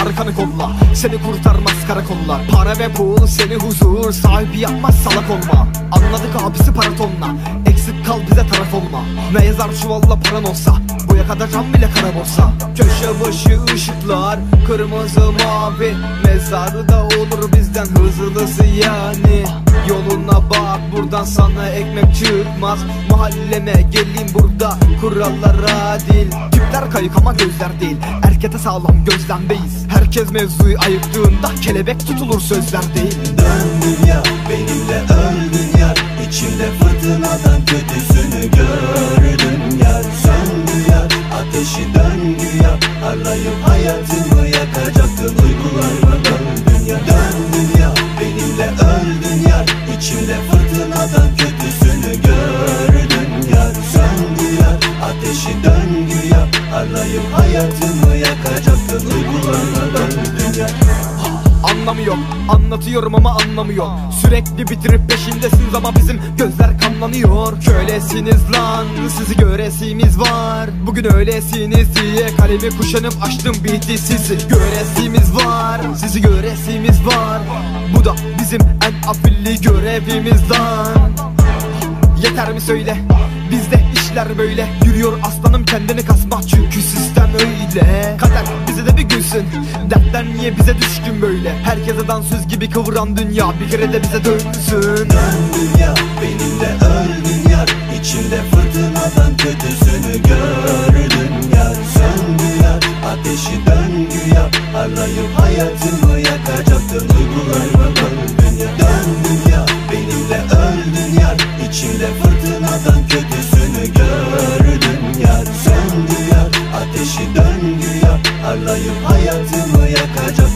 arkanı kolla, seni kurtarmaz karakollar. Para ve pul seni huzur sahibi yapmaz, salak olma. Anladık abisi paratonla, eksik kal bize taraf olma. Ne yazar çuvalla paran olsa, bu yakada cam bile kara borsa. Köşe başı ışıklar kırmızı mavi, mezarda olur bizden hızlısı yani. Yoluna bak buradan sana ekmek çıkmaz. Mahalleme geleyim burada kurallar adil. Tipler kayık ama gözler değil, erkete sağlam gözlemdeyiz. Herkes mevzuyu ayıktığında kelebek tutulur, sözler değil. Dön dünya benimle öldün yar, İçimde fırtınadan kötüsünü gördüm yar. Söndü yar ateşi döndü yar, arayıp hayatımı yakacaktın, uygularıma böldün ya. Dön dünya benimle öldün yar, İçimde fırtınadan kötüsünü gördüm yar. Söndü yar ateşi döndü yar, arayıp hayatımı yakacaktın, uygularıma böldün ya. Anlamıyor, anlatıyorum ama anlamıyor. Sürekli bitirip peşindesiniz ama bizim gözler kanlanıyor. Kölesiniz lan, sizi göresimiz var. Bugün öylesiniz diye kalemi kuşanıp açtım bitti sizi. Göresimiz var, sizi göresimiz var. Bu da bizim en afilli görevimiz lan. Yeter mi söyle, bizde işler böyle. Yürüyor aslanım kendini kasma, çünkü sistem öyle. Kader bize de bir gülsün, dertler niye bize düşkün böyle. Herkese dansöz gibi kıvıran dünya bir kere de bize dönsün. Dön dünya benimle öldün yar, İçimde fırtınadan kötüsünü gördüm yar. Söndü yar ateşi döndü yar, arayıp hayatımı yakacaktın, uygularıma böldün ya. Dön dünya benimle öldün yar, İçimde fırtınadan kötüsünü gördüm yar. Söndü yar ateşi döndü yar, arayıp hayatımı yakacaktın.